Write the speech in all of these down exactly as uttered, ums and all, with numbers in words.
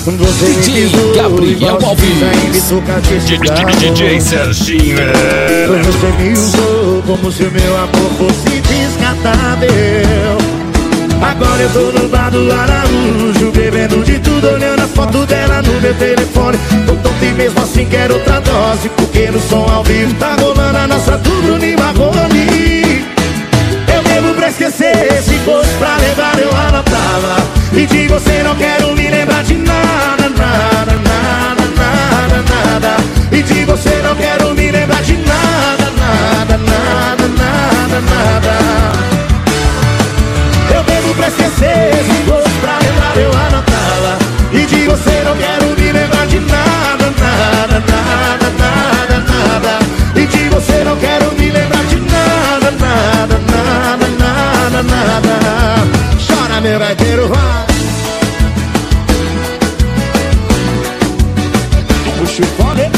Você D J Gabriel Alves, D J Serginho. Você me usou como se o meu amor fosse descartável. Agora eu tô no bar do Araújo, bebendo de tudo, olhando a foto dela no meu telefone. Tô tonto e mesmo assim quero outra dose, porque no som ao vivo tá rolando a nossa do Bruno e Marrone. Eu bebo pra esquecer, se fosse pra lembrar eu anotava. E de você não quero me lembrar de nada, nada, nada, nada, nada. E de você não quero me lembrar de nada, nada, nada, nada, nada. Eu bebo pra esquecer, se fosse pra lembrar eu anotava. E de você não quero me lembrar de nada, nada, nada, nada, nada. E de você não quero me lembrar de nada, nada, nada, nada, nada. Chora, meu gaiteiro, vai. Puxa o fone.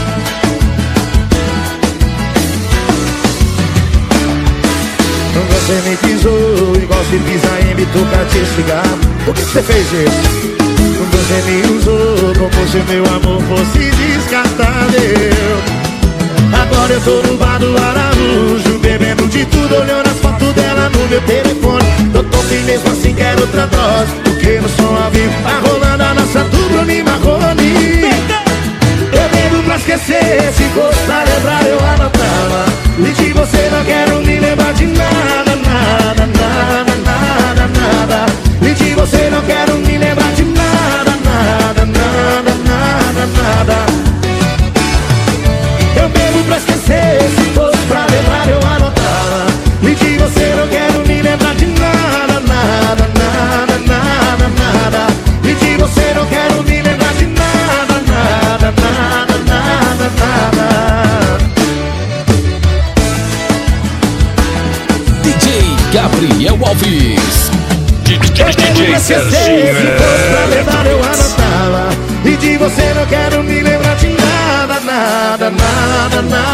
Você me pisou igual se pisa em bituca de cigarro. Por que você fez isso? Você me usou como se meu amor fosse descartável. Agora eu tô no bar do Araújo, bebendo de tudo, olhando as fotos dela no meu telefone. Tô tonto e mesmo assim quero outra dose, porque no som ao vivo tá rolando a nossa do Bruno e Marrone. Eu bebo pra esquecer, se fosse pra lembrar eu anotava. E de você não quero me lembrar de nada, nada, nada, nada, nada. E de você não quero me lembrar de nada, nada, nada, nada, nada. Eu bebo pra esquecer, se fosse pra lembrar eu anotava. E de você não quero me lembrar de nada, nada, nada, nada, nada. E de você não quero me lembrar de nada, nada, nada, nada, nada. D J Gabriel Alves, D J Serginho. Se fosse pra lembrar eu anotava. E de você não quero me lembrar de nada, nada, nada, nada.